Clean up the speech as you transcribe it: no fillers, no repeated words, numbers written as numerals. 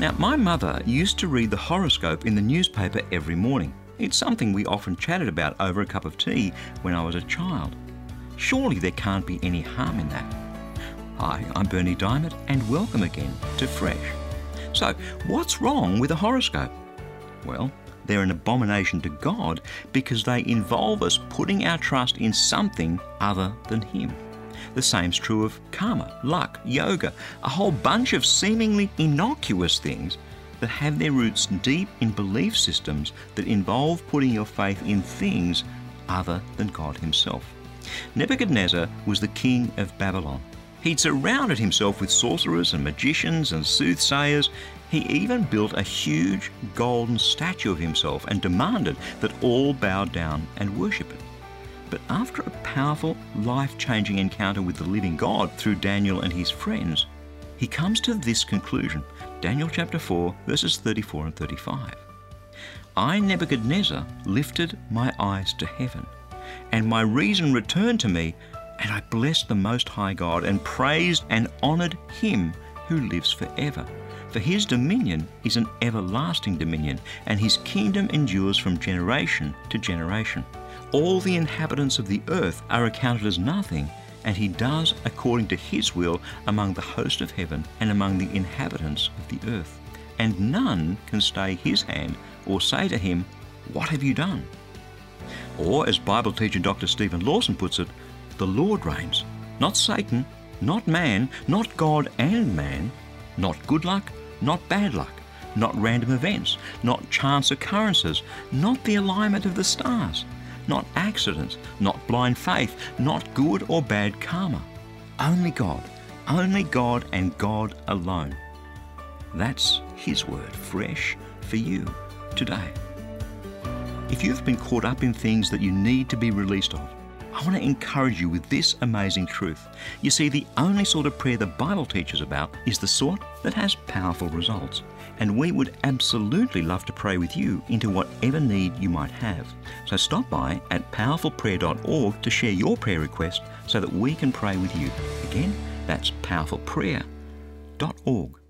Now, my mother used to read the horoscope in the newspaper every morning. It's something we often chatted about over a cup of tea when I was a child. Surely there can't be any harm in that. Hi, I'm Bernie Diamond, and welcome again to Fresh. So, what's wrong with a horoscope? Well, they're an abomination to God because they involve us putting our trust in something other than Him. The same's true of karma, luck, yoga, a whole bunch of seemingly innocuous things that have their roots deep in belief systems that involve putting your faith in things other than God Himself. Nebuchadnezzar was the king of Babylon. He'd surrounded himself with sorcerers and magicians and soothsayers. He even built a huge golden statue of himself and demanded that all bow down and worship it. But after a powerful, life-changing encounter with the living God through Daniel and his friends, he comes to this conclusion. Daniel chapter 4, verses 34 and 35. I, Nebuchadnezzar, lifted my eyes to heaven, and my reason returned to me, and I blessed the Most High God and praised and honoured Him who lives forever. For His dominion is an everlasting dominion, and His kingdom endures from generation to generation. All the inhabitants of the earth are accounted as nothing, and He does according to His will among the host of heaven and among the inhabitants of the earth. And none can stay His hand or say to Him, "What have you done?" Or, as Bible teacher Dr. Stephen Lawson puts it, the Lord reigns, not Satan, not man, not God and man, not good luck, not bad luck, not random events, not chance occurrences, not the alignment of the stars, not accidents, not blind faith, not good or bad karma. Only God and God alone. That's His word, fresh for you today. If you've been caught up in things that you need to be released of, I want to encourage you with this amazing truth. You see, the only sort of prayer the Bible teaches about is the sort that has powerful results. And we would absolutely love to pray with you into whatever need you might have. So stop by at powerfulprayer.org to share your prayer request so that we can pray with you. Again, that's powerfulprayer.org.